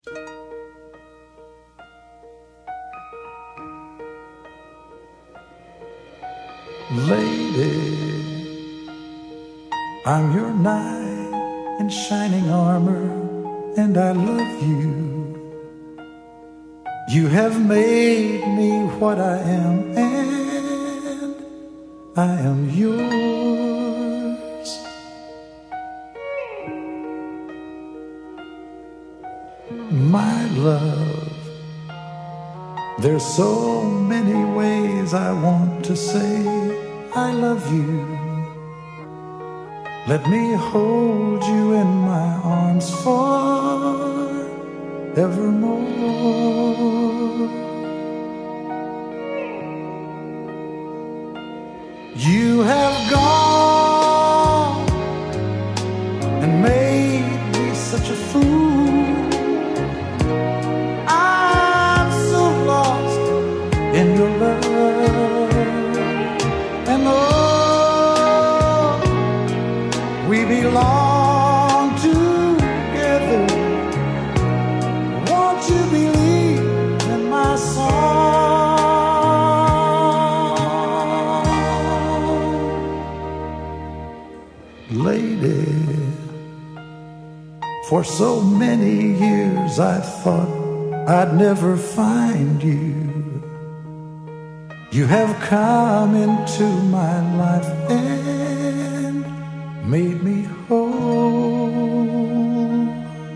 Lady, I'm your knight in shining armor, and I love you. You have made me what I am, and I am yours. My love, there's so many ways I want to say I love you. Let me hold you in my arms forevermore. You have gone and made me such a fool. I'm so lost in your love. And oh, we belong together. Won't you believe in my song? Lady, for so many years I thought I'd never find you. You have come into my life and made me whole.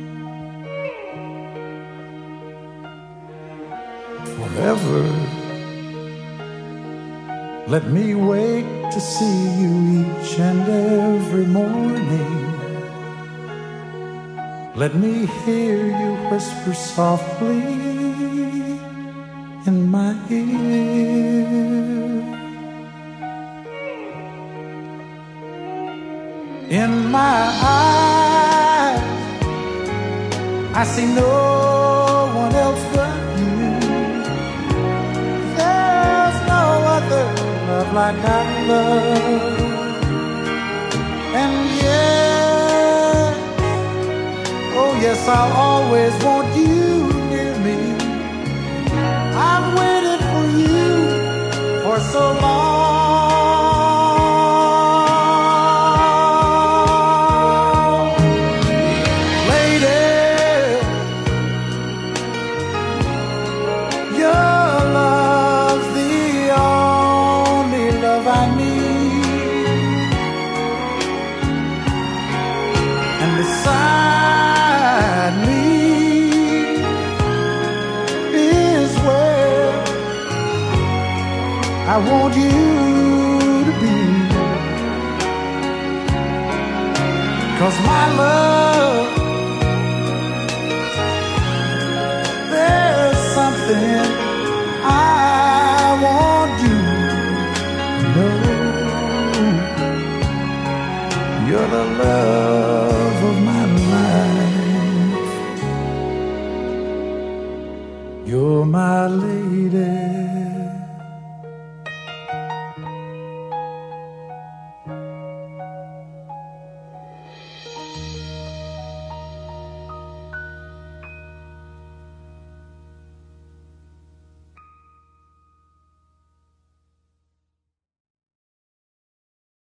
Forever, let me wake to see you each and every morning. Let me hear you whisper softly in my ear. In my eyes, I see no one else but you. There's no other love like I love. And yes, oh yes, I'll always want you near me. I've waited for you for so long. Lady, your love's the only love I need. And beside me is where I want you to be. 'Cause my love